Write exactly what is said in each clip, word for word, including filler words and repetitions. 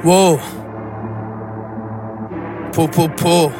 Whoa. پو پو پو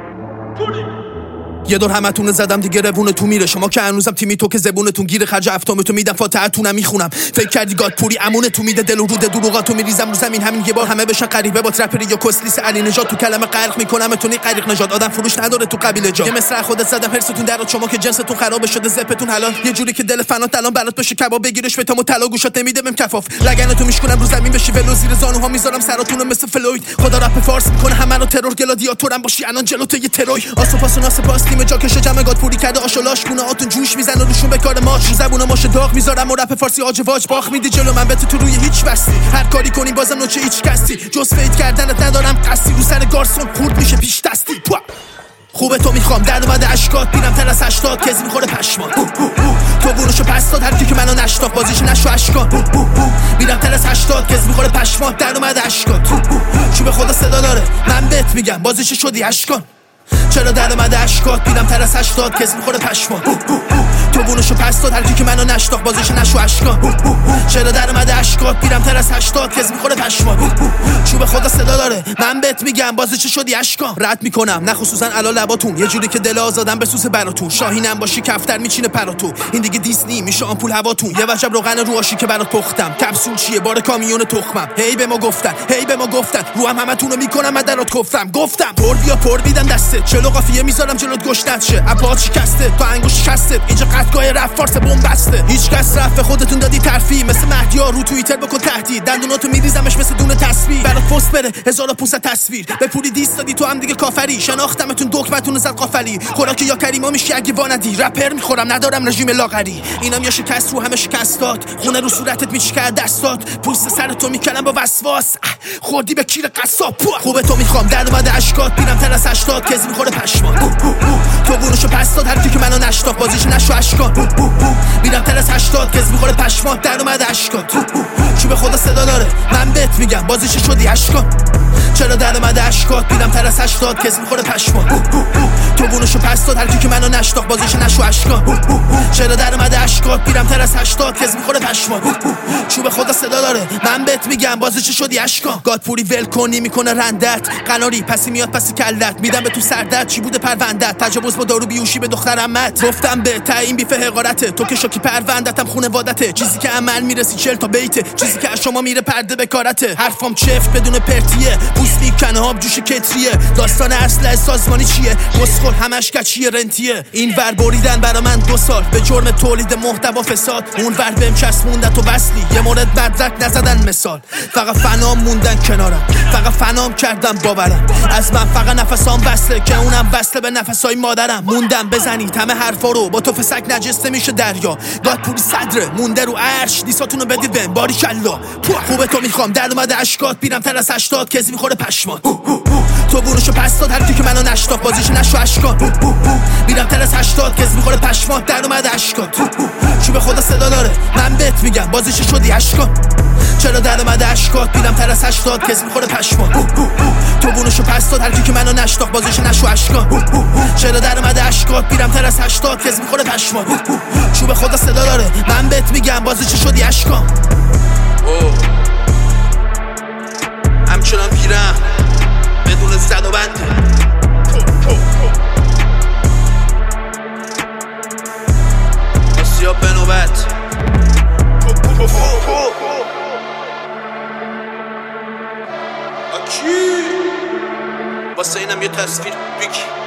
یه دور همتون زدم دیگه روونه تو میره. شما که هنوزم تیمی تو که زبونتون گیره. خرج هفتامتو میدم فاتحتونم میخونم. فکر کردی گاد پوری امونه تو میده. دل و روده دروغاتو میریزم رو زمین. همین یه بار همه بشن غریبه با ترپری یا کسلیس علی نژاد. تو کلمه غرق میکنمتونی غریق نژاد. آدم فروش نداره تو قبیله جا. یه مصرع خودت زدم هرستون درات. شما که جنستون خراب شده زپتون حلال. یه جوری که دل فنات الان برات بشه کباب. بگیرش بتامو طلا گوشات نمیده بهم کفاف. لگنتو میشکنم رو زمین بشی ولو. زیر زانوها میذارم سراتونو مثل فلوید. خدا رپ فارس میکنه همه رو ترور. گلادیاتورم باشی الان جلوت یه تروی. آسوپاس و ناسپاس تیم جا کشه جمع پوری کرده آشولاش گونه آتون جوش میزنه روشون به کار ماش. رو زبون ماش داغ میذارم و رپ فارسی آجواج باخ میدی جلو من بهت تو روی هیچ بستی. هر کاری کنی بازم نوچه هیچ کسی. جز فید کردنت ندارم قصی. رو سر گارسون خورد میشه پیش دستی. خوبه تو میخوام در اومده اشکات. میرم تر از هشتاد کسی میخوره پشمان. تو بونوشو پس داد هر کی که منو نشناخت بازیش نشو اشکات. میرم تر از هشتاد کسی میخوره پشمان. در اومده اشکات. چوب خدا صدا داره من بهت میگم بازیش شدی اشکان. چرا در اومده اشکات. میرم تر از هشتاد کسی میخوره پشمان. تو بونوشو پس داد هر کی که منو نشناخت بازیش نشو اشکان. چرا در اومده اشکات. میرم تر از هشتاد کسی میخوره پشمان. چوب خدا صدا داره من بهت میگم بازیش شدی اشکان. رد میکنم نه خصوصا علا لباتون. یه جوری که دل آزادم بسوسه براتون. شاهینم باشی کفتر میچینه پراتو. این دیگه دیسنی میشه آمپول هواتون. یه وجب روغن رو آشی که برات پختم. کپسول چیه بار کامیون تخمم. هی به ما گفتن هی به ما گفتن رو هم همتونو میکنم من درات گفتم گفتم پر بیا پر میدم دستت. چلو قافیه میذارم جلوت گشتت شه. اپات شکسته تا انگوش شکسته. اینجا قطعگاه رپ فارس بمبسته. هیچ کس رفت خودتون دادی ترفیع. مثل مهدیا رو توییتر بکن تهدید. دندوناتو میریزمش مثل دونه تصویر. برات پست بره هزار و پانصد تصویر. به پولی دیست دادی تو هم دیگه کافری. شناختمتون دکمتون زد قافلی. خوراک یا کریما میشی اگه واندی. رپر میخورم ندارم رژیم لاغری. اینم یا شکست رو همه شکستات. خونه رو صورتت میچکه دستات. پوست سرتو میکنم با وسواس. خوردی به کیر قصاب. خوبه تو میخوام در اومده اشکات. میرم تر از هشتاد کسی میخوره پشمان. تو بونوشو پس داد هر کی که منو نشناخت بازیش نشو اشکان. میرم تر از هشتاد کسی میخوره پشمان. در اومده اشکات. چوب خدا صدا داره من بهت میگم بازیش شدی اشکان. چرا در اومده اشکات. میرم تر از هشتاد کسی میخوره پشمان. تو بونوشو پس داد هر کی که منو نشناخت بازیش نشو اشکان. چرا در اومده اشکات. میرم تر از هشتاد کسی میخوره پشمان. چوب خدا صدا داره من بهت میگم بازیش شدی اشکان. گاد پوری ول کنی میکنه رندت. قناری پسی میاد پسی کلت. میدم به تو سردت چی بوده پروندت. تجاوز با دارو بیوشی به دخترمت. گفتم به تعیین بیف حقارته. تو که شوکی پروندتم خونوادته. چیزی که عمل میرسی چل تا بیته. چیزی که از شما میره پرده به کارته. حرفام چفت بدون پرتیه. پوستی کنه آب جوش کتریه. داستان اصل سازمانی چیه. مسخل همش کچیه رنتیه. این ور بریدن برا من دو سال به جرم تولید محتوا فساد. اون ور بهم چسبوندن تو وصلی. یه مورد بدرک نزدن مثال. فقط فنام موندن کنارم. فقط فنام کردم باورم. از من فقط نفسام وصله که اونم وصله به نفسای مادرم. موندم بزنید همه حرفا رو با تو فسک نجسته میشه دریا. گاد پوری صدره مونده رو عرش. دیساتونو بدید بهم باریکلا. خوبه تو میخوام در اومده اشکات. میرم تر از هشتاد کسی میخوره پشمان. تو بونوشو پس داد هر کی که منو نشناخت بازیش نشو اشکان. میرم تر از هشتاد کسی میخوره پشمان. در اومده اشکات. چوب خدا صدا داره من بهت میگم بازیش شدی اشکان. چرا در اومده اشکات. میرم تر از هشتاد کسی میخوره پشمان. تو بونوشو پس داد هر کی که منو نشناخت بازیش نشو اشکان. چرا در اومده اشکات. میرم تر از هشتاد کسی میخوره پشمان. چوب خدا صدا داره من بهت میگم بازیش شدی اشکان. همچنان پیرم بدون زد و بنده. آسیاب به نوبت. اکی واسه اینم یه تصویر بگی.